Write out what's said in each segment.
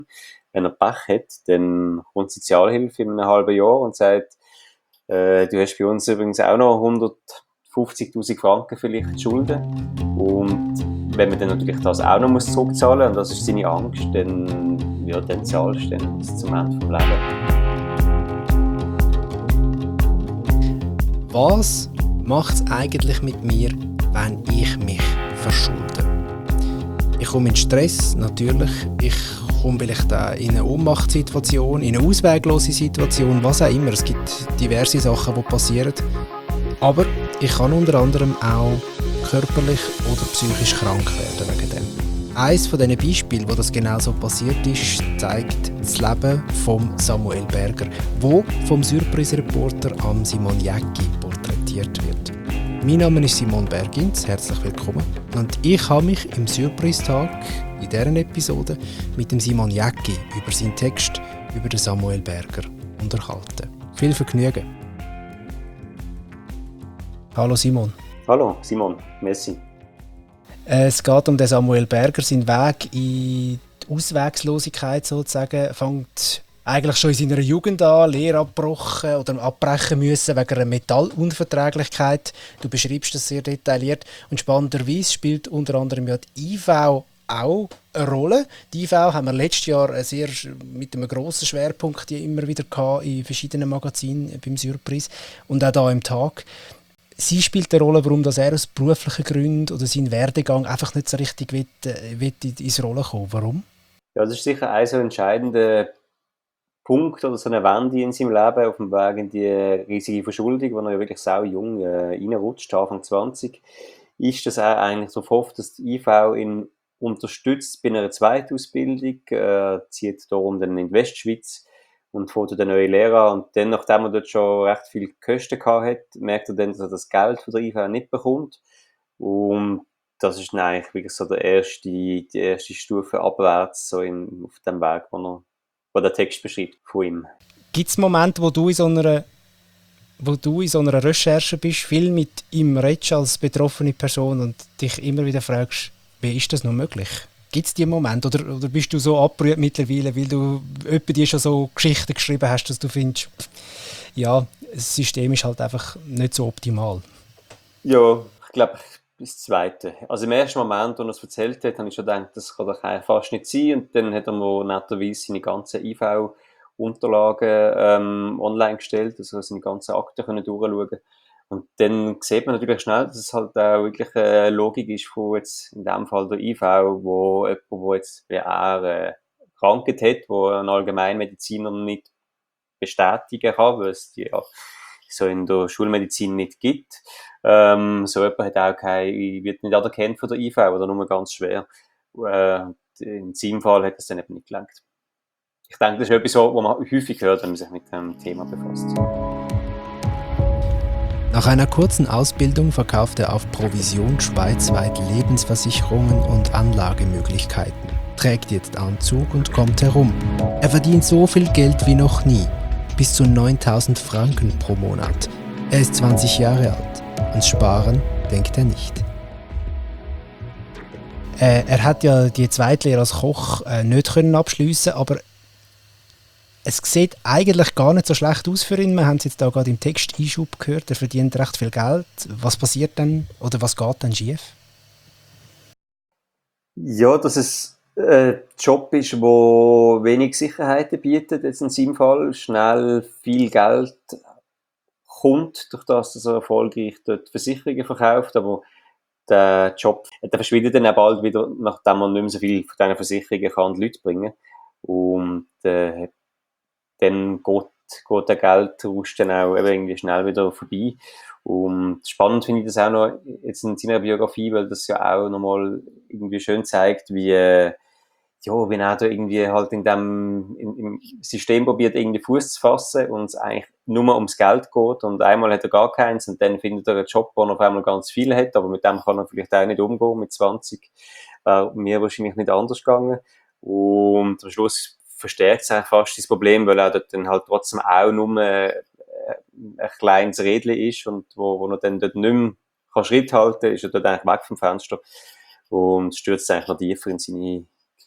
Wenn er Pech hat, dann kommt die Sozialhilfe in einem halben Jahr und sagt, du hast bei uns übrigens auch noch 150'000 Franken vielleicht Schulden. Und wenn man dann natürlich das auch noch zurückzahlen muss, und das ist seine Angst, dann zahlst du dann bis zum Ende des Lebens. Was macht es eigentlich mit mir, wenn ich mich verschulde? Ich komme in Stress, natürlich. Ich komme vielleicht auch in eine Ohnmachtssituation, in eine ausweglose Situation, was auch immer. Es gibt diverse Sachen, die passieren. Aber ich kann unter anderem auch körperlich oder psychisch krank werden wegen dem. Eines von diesen Beispielen, wo das genau so passiert ist, zeigt das Leben von Samuel Berger, wo vom Surprise-Reporter Simon Jäcki porträtiert wird. Mein Name ist Simon Bergins, herzlich willkommen. Und ich habe mich im Surprise-Tag in dieser Episode mit dem Simon Jäcki über seinen Text über den Samuel Berger unterhalten. Viel Vergnügen. Hallo Simon. Hallo Simon, merci. Es geht um den Samuel Berger. Sein Weg in die Auswegslosigkeit sozusagen fängt eigentlich schon in seiner Jugend an, Lehre abgebrochen oder abbrechen müssen wegen einer Metallunverträglichkeit. Du beschreibst das sehr detailliert. Und spannenderweise spielt unter anderem ja die IV auch eine Rolle. Die IV haben wir letztes Jahr mit einem grossen Schwerpunkt immer wieder gehabt in verschiedenen Magazinen beim Surprise und auch hier im Tag. Sie spielt eine Rolle, warum er aus beruflichen Gründen oder seinen Werdegang einfach nicht so richtig will ins Rollen kommen. Warum? Ja, das ist sicher ein so entscheidender Punkt oder so eine Wende in seinem Leben auf dem Weg in die riesige Verschuldung, wo er ja wirklich sau jung reinrutscht, Anfang 20, ist, dass er eigentlich so hofft, dass die IV ihn unterstützt bei einer Zweitausbildung, zieht darum dann in die Westschweiz und fährt den neuen Lehrer und dann, nachdem er dort schon recht viel Kosten gehabt hat, merkt er dann, dass er das Geld von der IV nicht bekommt und das ist dann eigentlich wirklich so die erste Stufe abwärts so auf dem Weg, wo der Text beschreibt von ihm. Gibt es Momente, wo du in so einer Recherche bist, viel mit ihm redest als betroffene Person und dich immer wieder fragst, wie ist das noch möglich? Gibt es diese Momente? Oder bist du so abgerührt mittlerweile, weil du etwa dir schon so Geschichten geschrieben hast, dass du findest, ja, das System ist halt einfach nicht so optimal? Ja, ich glaube, das Zweite. Also im ersten Moment, als er es erzählt hat, habe ich schon gedacht, das kann doch eigentlich fast nicht sein. Und dann hat er mir netterweise seine ganzen IV-Unterlagen online gestellt, also seine ganzen Akten können durchschauen. Und dann sieht man natürlich schnell, dass es halt auch wirklich eine Logik ist von jetzt in dem Fall der IV, wo jemand, der jetzt wie er Krankheit hat, wo ein Allgemeinmediziner nicht bestätigen kann, weil es die ja so in der Schulmedizin nicht gibt. So jemand hat auch wird nicht anerkannt von der IV oder nur ganz schwer. In seinem Fall hat es dann eben nicht gelangt. Ich denke, das ist etwas, was man häufig hört, wenn man sich mit dem Thema befasst. Nach einer kurzen Ausbildung verkauft er auf Provision schweizweit Lebensversicherungen und Anlagemöglichkeiten, trägt jetzt Anzug und kommt herum. Er verdient so viel Geld wie noch nie, bis zu 9.000 Franken pro Monat. Er ist 20 Jahre alt und sparen denkt er nicht. Er hat ja die Zweitlehre als Koch nicht abschliessen, aber es sieht eigentlich gar nicht so schlecht aus für ihn. Wir haben es jetzt da gerade im Text-Einschub gehört. Er verdient recht viel Geld. Was passiert dann oder was geht dann schief? Ja, dass es ein Job ist, der wenig Sicherheiten bietet, jetzt in seinem Fall. Schnell viel Geld kommt, durch das, dass er erfolgreich dort Versicherungen verkauft. Aber der Job, der verschwindet dann auch bald wieder, nachdem man nicht mehr so viel von diesen Versicherungen kann die Leute bringen. Und dann geht der Geldrausch dann auch irgendwie schnell wieder vorbei. Und spannend finde ich das auch noch jetzt in seiner Biografie, weil das ja auch nochmal irgendwie schön zeigt, wie er da irgendwie halt im System probiert, irgendwie Fuß zu fassen und es eigentlich nur ums Geld geht. Und einmal hat er gar keins und dann findet er einen Job, wo er auf einmal ganz viel hat, aber mit dem kann er vielleicht auch nicht umgehen, mit 20. Mir wahrscheinlich nicht anders gegangen. Und am Schluss verstärkt es eigentlich fast das Problem, weil er dort dann halt trotzdem auch nur ein kleines Rädchen ist und wo er dann dort nicht mehr Schritt halten kann, ist er dort eigentlich weg vom Fenster und stürzt eigentlich noch tiefer in seine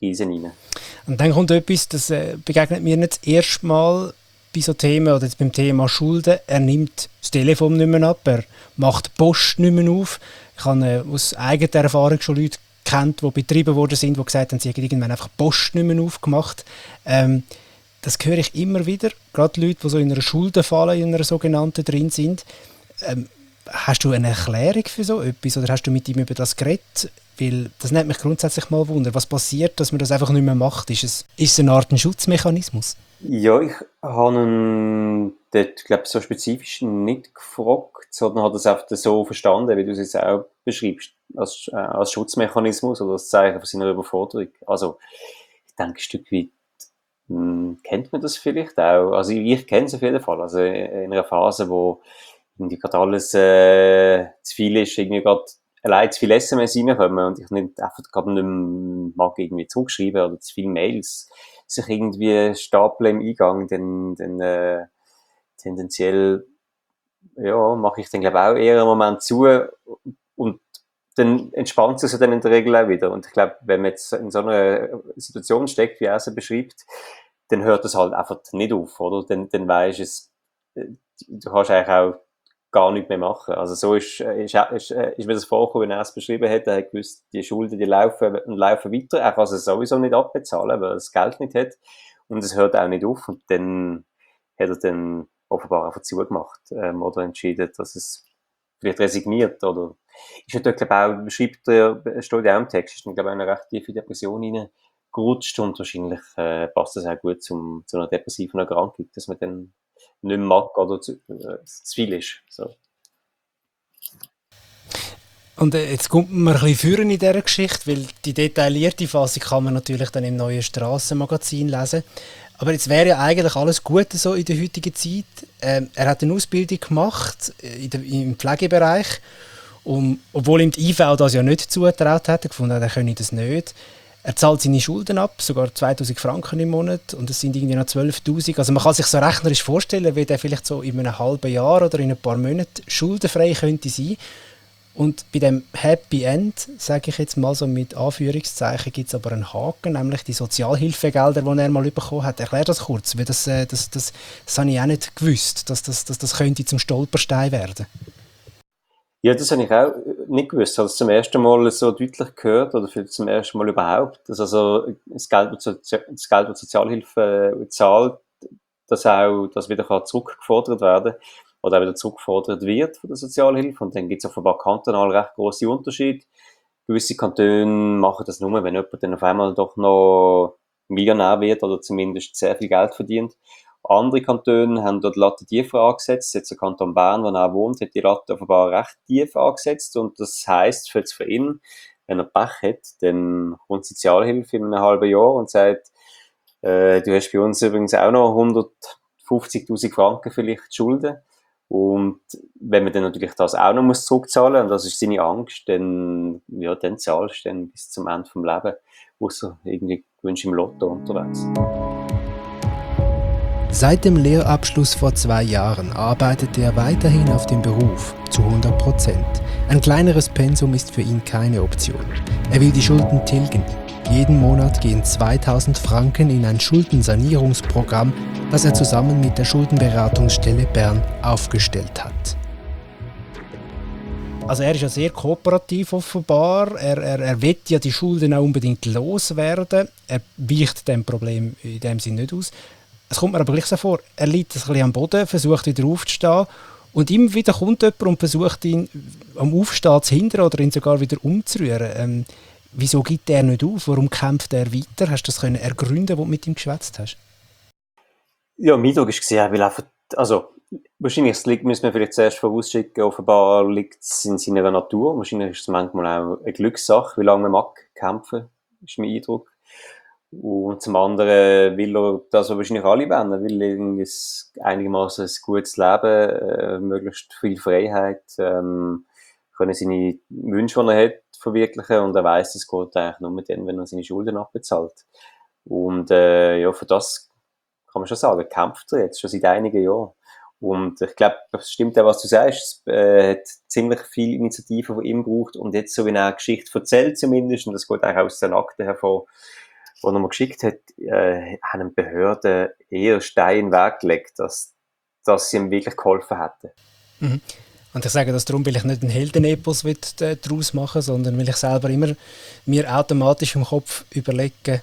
Krise rein. Und dann kommt etwas, das begegnet mir nicht das erste Mal bei so Themen, oder jetzt beim Thema Schulden. Er nimmt das Telefon nicht mehr ab, er macht die Post nicht mehr auf. Ich habe aus eigener Erfahrung schon Leute kennt, die betrieben worden sind, die gesagt haben, sie haben irgendwann einfach die Post nicht mehr aufgemacht. Das höre ich immer wieder, gerade Leute, die so in einer Schuldenfalle, in einer sogenannten drin sind. Hast du eine Erklärung für so etwas oder hast du mit ihm über das geredet? Weil das nimmt mich grundsätzlich mal Wunder. Was passiert, dass man das einfach nicht mehr macht? Ist es eine Art ein Schutzmechanismus? Ja, ich habe ihn dort, glaube ich, so spezifisch nicht gefragt, sondern habe das einfach so verstanden, wie du es jetzt auch beschreibst, als Schutzmechanismus oder als Zeichen von seiner Überforderung. Also, ich denke, ein Stück weit kennt man das vielleicht auch. Also, ich kenne es auf jeden Fall. Also, in einer Phase, wo irgendwie gerade alles zu viel ist, irgendwie gerade allein zu viele SMS reinkommen und ich nicht, einfach gerade nicht mehr mag irgendwie zurückschreiben oder zu viele Mails sich irgendwie stapeln im Eingang, dann tendenziell ja, mache ich dann glaube auch eher einen Moment zu und dann entspannt es sich dann in der Regel auch wieder. Und ich glaube, wenn man jetzt in so einer Situation steckt, wie er sie beschreibt, dann hört es halt einfach nicht auf, oder? Dann weisst es, du kannst eigentlich auch gar nichts mehr machen. Also so ist mir das vorgekommen, wenn er es beschrieben hat, er hat gewusst, die Schulden, die laufen und laufen weiter. Er kann sie sowieso nicht abbezahlen, weil er das Geld nicht hat. Und es hört auch nicht auf. Und dann hat er dann offenbar einfach zugemacht, oder entschieden, dass es vielleicht resigniert, oder ist natürlich, glaube ich, auch, beschreibt steht ja auch im Text, ist dann, glaube ich, eine recht tiefe Depression reingerutscht und wahrscheinlich passt das auch gut zu einer depressiven Erkrankung, dass man dann nicht mehr mag oder zu viel ist. So. Und jetzt kommt man ein bisschen führen in dieser Geschichte, weil die detaillierte Fassung kann man natürlich dann im neuen Strassenmagazin lesen. Aber jetzt wäre ja eigentlich alles Gute so in der heutigen Zeit. Er hat eine Ausbildung gemacht im Pflegebereich, obwohl ihm die IV das ja nicht zugetraut hat. Er gefunden hat, er könne das nicht. Er zahlt seine Schulden ab, sogar 2'000 Franken im Monat und es sind irgendwie noch 12'000. Also man kann sich so rechnerisch vorstellen, wie der vielleicht so in einem halben Jahr oder in ein paar Monaten schuldenfrei könnte sein. Und bei dem Happy End, sage ich jetzt mal so mit Anführungszeichen, gibt es aber einen Haken, nämlich die Sozialhilfegelder, die er mal bekommen hat. Erklär das kurz, weil das habe ich auch nicht gewusst, dass das könnte zum Stolperstein werden. Ja, das habe ich auch nicht gewusst. Ich habe es zum ersten Mal so deutlich gehört, oder vielleicht zum ersten Mal überhaupt, dass also das Geld, das die Sozialhilfe zahlt, dass auch das wieder zurückgefordert werden kann oder auch wieder zurückgefordert wird von der Sozialhilfe. Und dann gibt es offenbar kantonal recht grosse Unterschiede. Gewisse Kantone machen das nur, wenn jemand dann auf einmal doch noch Millionär wird oder zumindest sehr viel Geld verdient. Andere Kantone haben dort die Latte tiefer angesetzt. Jetzt der Kanton Bern, wo er auch wohnt, hat die Latte offenbar recht tief angesetzt. Und das heisst für ihn, wenn er Pech hat, dann kommt Sozialhilfe in einem halben Jahr und sagt, du hast bei uns übrigens auch noch 150'000 Franken vielleicht Schulden. Und wenn man dann natürlich das auch noch zurückzahlen muss, und das ist seine Angst, dann zahlst du dann bis zum Ende vom Lebens, ausser irgendwie gewünscht im Lotto unterwegs. Seit dem Lehrabschluss vor 2 Jahren arbeitet er weiterhin auf dem Beruf, zu 100%. Ein kleineres Pensum ist für ihn keine Option. Er will die Schulden tilgen. Jeden Monat gehen 2'000 Franken in ein Schuldensanierungsprogramm, das er zusammen mit der Schuldenberatungsstelle Bern aufgestellt hat. Also er ist ja sehr kooperativ offenbar. Er will ja die Schulden auch unbedingt loswerden. Er weicht dem Problem in dem Sinne nicht aus. Es kommt mir aber gleich so vor, er liegt ein bisschen am Boden, versucht wieder aufzustehen und immer wieder kommt jemand und versucht ihn am Aufstehen zu hindern oder ihn sogar wieder umzurühren. Wieso gibt er nicht auf? Warum kämpft er weiter? Hast du das können ergründen, wo du mit ihm geschwätzt hast? Ja, mein Eindruck war, er will einfach, also wahrscheinlich müssen wir vielleicht zuerst vorausschicken, offenbar liegt es in seiner Natur. Wahrscheinlich ist es manchmal auch eine Glückssache, wie lange man mag kämpfen, ist mein Eindruck. Und zum anderen will er das wahrscheinlich alle wollen. Er will einigermaßen ein gutes Leben, möglichst viel Freiheit, können seine Wünsche, die er hat, verwirklichen. Und er weiss, es geht eigentlich nur dann, wenn er seine Schulden abbezahlt. Und ja, für das kann man schon sagen, kämpft er jetzt schon seit einigen Jahren. Und ich glaube, das stimmt auch, was du sagst. Es hat ziemlich viele Initiativen von ihm gebraucht. Und jetzt, so wie er eine Geschichte erzählt zumindest, und das geht auch aus den Akten hervor, die er mir geschickt hat, haben Behörden eher Steine in den Weg gelegt, dass sie ihm wirklich geholfen hätten. Mhm. Und ich sage das darum, weil ich nicht einen Heldenepos daraus machen will, sondern weil ich selber immer mir automatisch im Kopf überlege,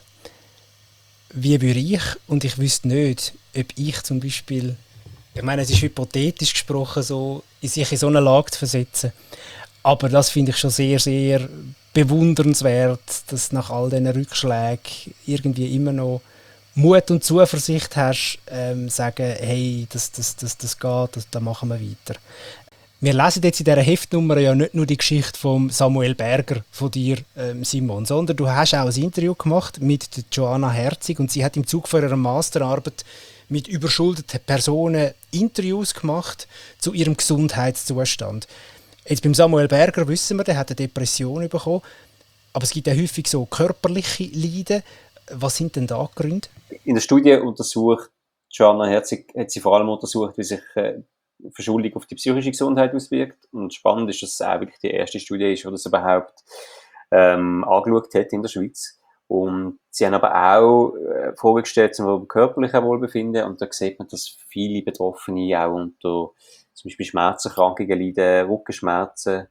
wie würde ich, und ich wüsste nicht, ob ich zum Beispiel, ich meine, es ist hypothetisch gesprochen, so, sich in so eine Lage zu versetzen. Aber das finde ich schon sehr, sehr bewundernswert, dass nach all diesen Rückschlägen irgendwie immer noch Mut und Zuversicht hast, sagen, hey, das geht, da machen wir weiter. Wir lesen jetzt in dieser Heftnummer ja nicht nur die Geschichte von Samuel Berger, von dir, Simon, sondern du hast auch ein Interview gemacht mit der Joanna Herzig und sie hat im Zuge von ihrer Masterarbeit mit überschuldeten Personen Interviews gemacht zu ihrem Gesundheitszustand. Jetzt beim Samuel Berger wissen wir, der hat eine Depression bekommen, aber es gibt ja häufig so körperliche Leiden. Was sind denn da die Gründe? In der Studie untersucht Joanna Herzig, hat sie vor allem untersucht, wie sich Verschuldung auf die psychische Gesundheit auswirkt. Und spannend ist, dass es auch wirklich die erste Studie ist, die das überhaupt angeschaut hat in der Schweiz. Und sie haben aber auch Fragen gestellt zum körperlichen Wohlbefinden. Und da sieht man, dass viele Betroffene auch unter zum Beispiel Schmerzerkrankungen leiden, Rückenschmerzen.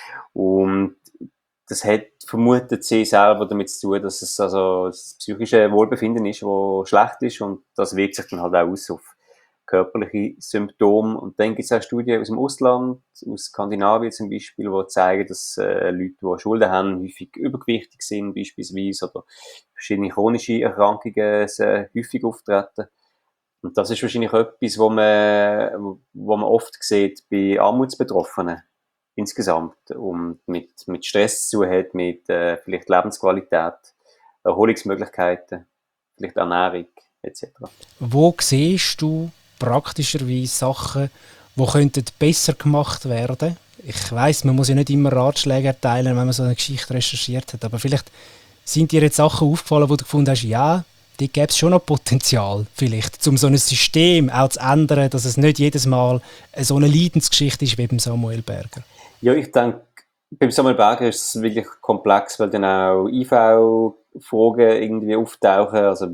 Und das hat, vermutet sie selber, damit zu tun, dass es also das psychische Wohlbefinden ist, das schlecht ist. Und das wirkt sich dann halt auch aus auf körperliche Symptome. Und dann gibt es auch Studien aus dem Ausland, aus Skandinavien zum Beispiel, die zeigen, dass Leute, die Schulden haben, häufig übergewichtig sind beispielsweise oder verschiedene chronische Erkrankungen sehr häufig auftreten. Und das ist wahrscheinlich etwas, wo man oft sieht bei Armutsbetroffenen insgesamt und mit Stress zu tun hat, mit vielleicht Lebensqualität, Erholungsmöglichkeiten, vielleicht Ernährung etc. Wo siehst du praktischerweise Sachen, die könnten besser gemacht werden? Ich weiss, man muss ja nicht immer Ratschläge erteilen, wenn man so eine Geschichte recherchiert hat, aber vielleicht sind dir jetzt Sachen aufgefallen, wo du gefunden hast, ja, da gäbe es schon noch Potenzial, vielleicht, um so ein System auch zu ändern, dass es nicht jedes Mal so eine Leidensgeschichte ist wie beim Samuel Berger. Ja, ich denke, beim Samuel Berger ist es wirklich komplex, weil dann auch IV-Fragen irgendwie auftauchen. Also,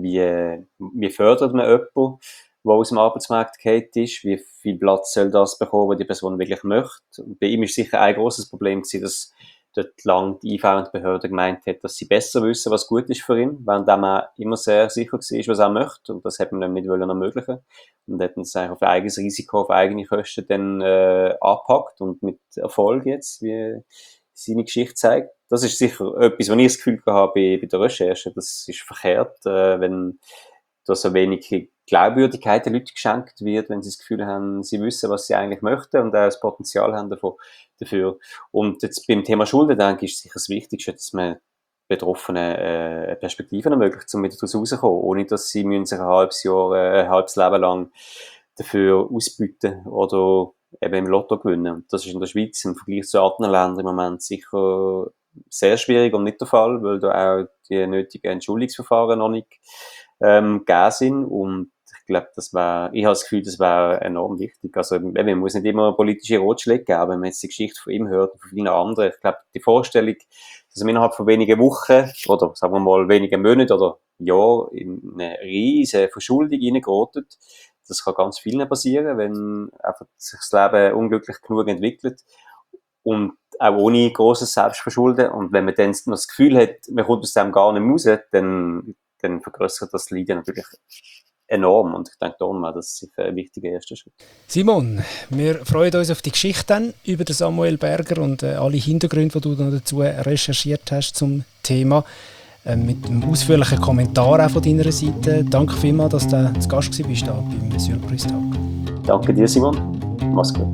wie fördert man jemanden, der aus dem Arbeitsmarkt gefallen ist? Wie viel Platz soll das bekommen, was die Person wirklich möchte? Und bei ihm ist sicher ein grosses Problem gewesen, dass dort lang die IV und die Behörde gemeint hat, dass sie besser wissen, was gut ist für ihn, während er immer sehr sicher war, was er möchte. Und das hat man dann nicht ermöglichen. Und hat uns eigentlich auf eigenes Risiko, auf eigene Kosten dann angepackt und mit Erfolg jetzt, wie seine Geschichte zeigt. Das ist sicher etwas, was ich das Gefühl habe bei der Recherche. Das ist verkehrt, wenn da so wenig Glaubwürdigkeit den Leuten geschenkt wird, wenn sie das Gefühl haben, sie wissen, was sie eigentlich möchten und auch das Potenzial haben dafür. Und jetzt beim Thema Schulden, denke ich, ist sicher das Wichtigste, dass man Betroffenen Perspektiven ermöglicht, um wieder daraus rauszukommen, ohne dass sie sich ein halbes Leben lang dafür ausbieten oder eben im Lotto gewinnen. Und das ist in der Schweiz im Vergleich zu anderen Ländern im Moment sicher sehr schwierig und nicht der Fall, weil da auch die nötigen Entschuldigungsverfahren noch nicht gegeben sind. Und ich glaube, ich habe das Gefühl, das wäre enorm wichtig. Also, man muss nicht immer politische Ratschläge geben, wenn man jetzt die Geschichte von ihm hört und von vielen anderen. Ich glaube, die Vorstellung, dass man innerhalb von wenigen Wochen oder sagen wir mal wenigen Monaten oder Jahren in eine riesige Verschuldung reingerottet, das kann ganz vielen passieren, wenn einfach sich das Leben unglücklich genug entwickelt und auch ohne grosses Selbstverschulden. Und wenn man dann noch das Gefühl hat, man kommt aus dem gar nicht raus, dann vergrößert das Leiden natürlich enorm. Und ich denke darum auch, das ist ein wichtiger erster Schritt. Simon, wir freuen uns auf die Geschichte über den Samuel Berger und alle Hintergründe, die du noch dazu recherchiert hast zum Thema. Mit einem ausführlichen Kommentar auch von deiner Seite. Danke vielmals, dass du zu Gast warst da beim Surprise-Tag. Danke dir, Simon. Mach's gut.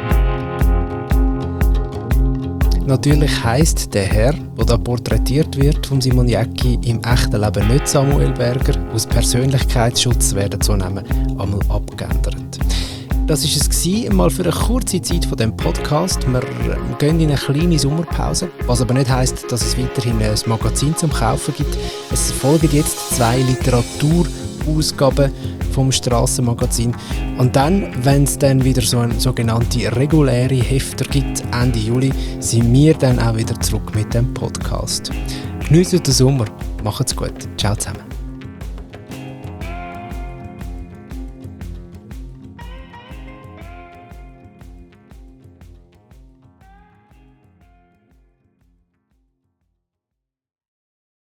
Natürlich heisst der Herr, der da porträtiert wird von Simon Jäcki, im echten Leben nicht Samuel Berger. Aus Persönlichkeitsschutz werden so Namen einmal abgeändert. Das war es mal für eine kurze Zeit von diesem Podcast. Wir gehen in eine kleine Sommerpause, was aber nicht heisst, dass es weiterhin ein Magazin zum Kaufen gibt. Es folgen jetzt 2 Literaturausgaben vom Strassenmagazin. Und dann, wenn es dann wieder so eine sogenannte reguläre Hefter gibt, Ende Juli, sind wir dann auch wieder zurück mit dem Podcast. Geniessen den Sommer! Macht's gut. Ciao zusammen.